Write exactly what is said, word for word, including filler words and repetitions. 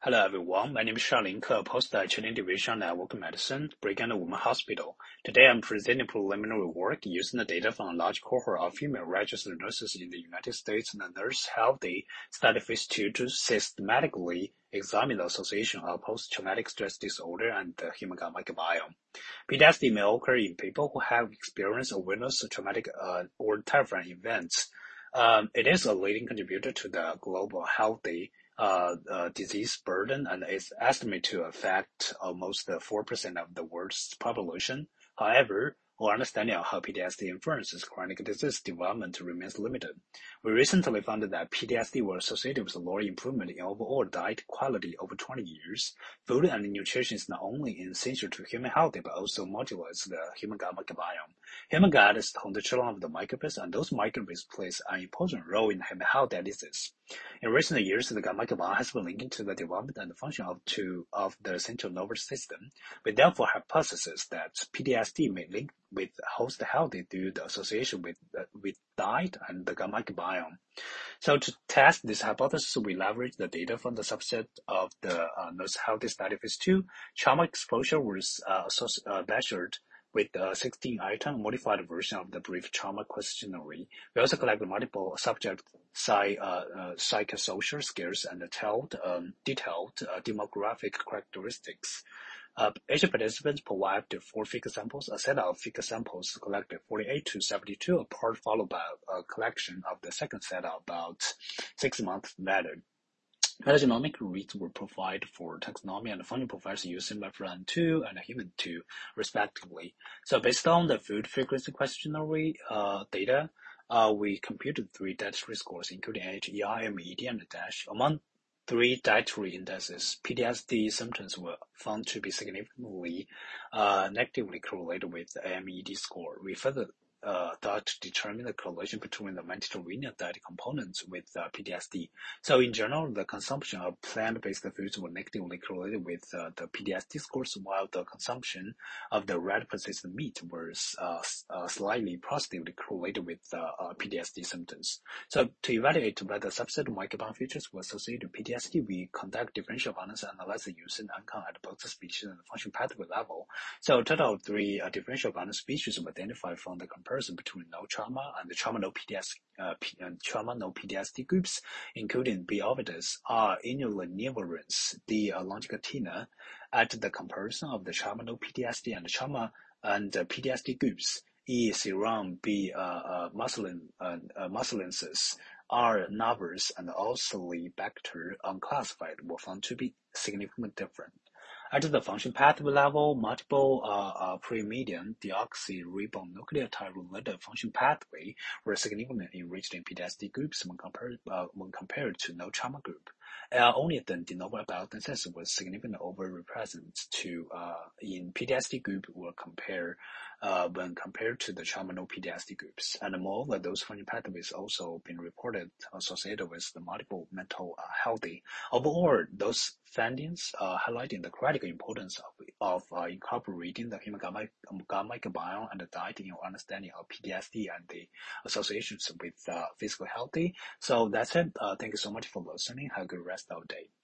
Hello everyone, my name is Shalin Ke, post at Chilean Division Network Medicine, Brigham and Women Hospital. Today I'm presenting preliminary work using the data from a large cohort of female registered nurses in the United States and the Nurse Healthy Study Phase two to systematically examine the association of post-traumatic stress disorder and the human gut microbiome. P T S D may occur in people who have experienced awareness of traumatic uh, or terrifying events. Um, it is a leading contributor to the global healthy uh, uh, disease burden and is estimated to affect almost four percent of the world's population. However, our understanding of how P T S D influences chronic disease development remains limited. We recently found that P T S D was associated with a lower improvement in overall diet quality over twenty years. Food and nutrition is not only essential to human health, but also modulates the human gut microbiome. Human gut is home to children of the microbes, and those microbes play an important role in human health disease. In recent years, the gut microbiome has been linked to the development and function of, two, of the central nervous system. We therefore hypothesize that P T S D may link with host health due to the association with, uh, with diet and the gut microbiome. So to test this hypothesis, we leverage the data from the subset of the uh, Nurse Healthy Study Phase two. Trauma exposure was uh, uh, measured with a sixteen item modified version of the brief trauma questionnaire. We also collected multiple subject psych, uh, uh, psychosocial skills and detailed, um, detailed uh, demographic characteristics. Uh, each participant provided four figure samples. A set of figure samples collected forty-eight to seventy-two apart, followed by a collection of the second set about six months later. Metagenomic reads were provided for taxonomy and function profiles using Mapfront two and Human two, respectively. So based on the food frequency questionnaire uh, data, uh, we computed three dietary scores, including age, E I, M E D, and DASH. Among three dietary indices, P T S D symptoms were found to be significantly uh, negatively correlated with the M E D score. We further uh, thought to determine the correlation between the Mediterranean diet components with uh, P T S D. So in general, the consumption of plant-based foods were negatively correlated with uh, the P T S D scores, while the consumption of the red persistent meat was uh, uh, slightly positively correlated with uh, uh, P T S D symptoms. So to evaluate whether subset microbiome features were associated with P T S D, we conduct differential balance analysis using ANCON at both species and function pathway level. So a total of three uh, differential balance species were identified from the comparison between no trauma and the trauma no P T S D. Uh, P, uh, trauma no P T S D groups, including B. ovidus, R. inulinivorans, D. uh, longicatina, at the comparison of the trauma no P T S D and trauma and uh, P T S D groups, E. serum, B. Uh, uh, muslin, uh, uh, muslinensis, R. navis, and Oxalobacter unclassified were found to be significantly different. At the function pathway level, multiple uh, uh, pre-median deoxyribonucleotide-related function pathway were significantly enriched in P T S D groups when compared uh, when compared to no trauma group. Uh, only the de novo biotensis was significantly overrepresented to uh, in P T S D group were compared uh, when compared to the trauma no P T S D groups. And moreover, those function pathways also been reported associated with the multiple mental uh, healthy. Overall, those findings uh, highlighting the critical importance of, of uh, incorporating the human gut, gut microbiome and the diet in your understanding of P T S D and the associations with uh, physical healthy. So that's it. Uh, thank you so much for listening. Have a good rest of the day.